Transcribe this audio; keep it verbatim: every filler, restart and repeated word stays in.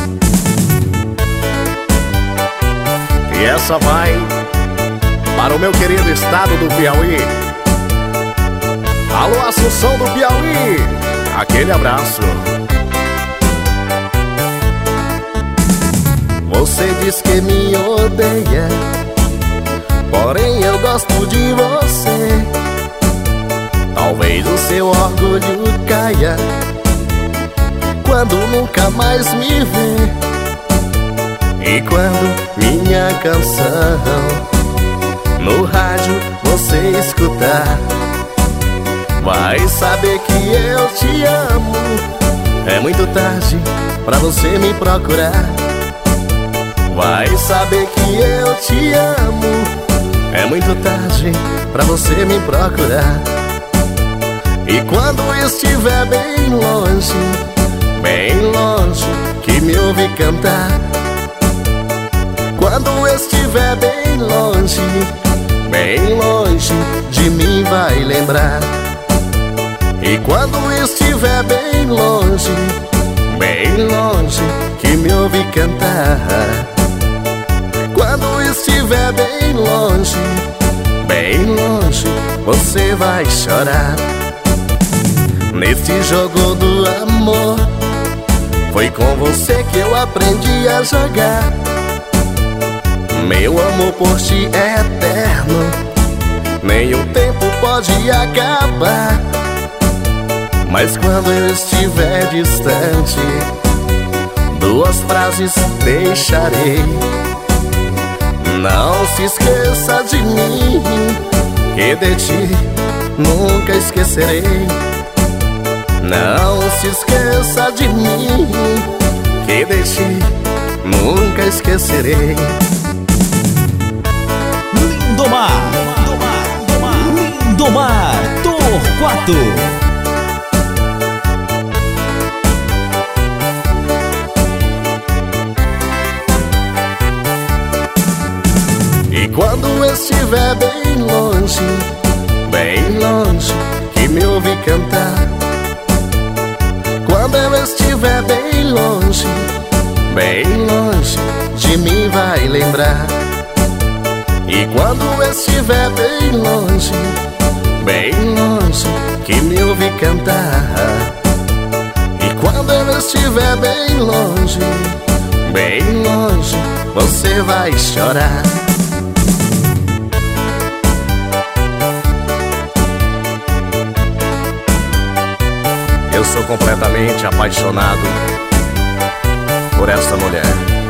E essa vai para o meu querido estado do Piauí. Alô, Assunção do Piauí, aquele abraço. Você diz que me odeia, porém eu gosto de você. Talvez o seu orgulho caia quando nunca mais me vê. E quando minha canção no rádio você escutar, vai saber que eu te amo. É muito tarde pra você me procurar. Vai saber que eu te amo. É muito tarde pra você me procurar. E quando estiver bem longe, bem longe, que me ouve cantar. Quando estiver bem longe, bem longe, de mim vai lembrar. E quando estiver bem longe, bem longe, que me ouve cantar. Quando estiver bem longe, bem longe, você vai chorar. Nesse jogo do amor, foi com você que eu aprendi a jogar. Meu amor por ti é eterno, nenhum tempo pode acabar. Mas quando eu estiver distante, duas frases deixarei. Não se esqueça de mim, que de ti nunca esquecerei. Não se esqueça de mim, que de ti nunca esquecerei. Lindomar, Lindomar Torquato. E quando estiver bem longe, bem longe, que me ouve cantar. Quando eu estiver bem longe, bem longe, de mim vai lembrar. E quando estiver bem longe, bem longe, que me ouve cantar. E quando eu estiver bem longe, bem longe, você vai chorar. Eu sou completamente apaixonado por essa mulher.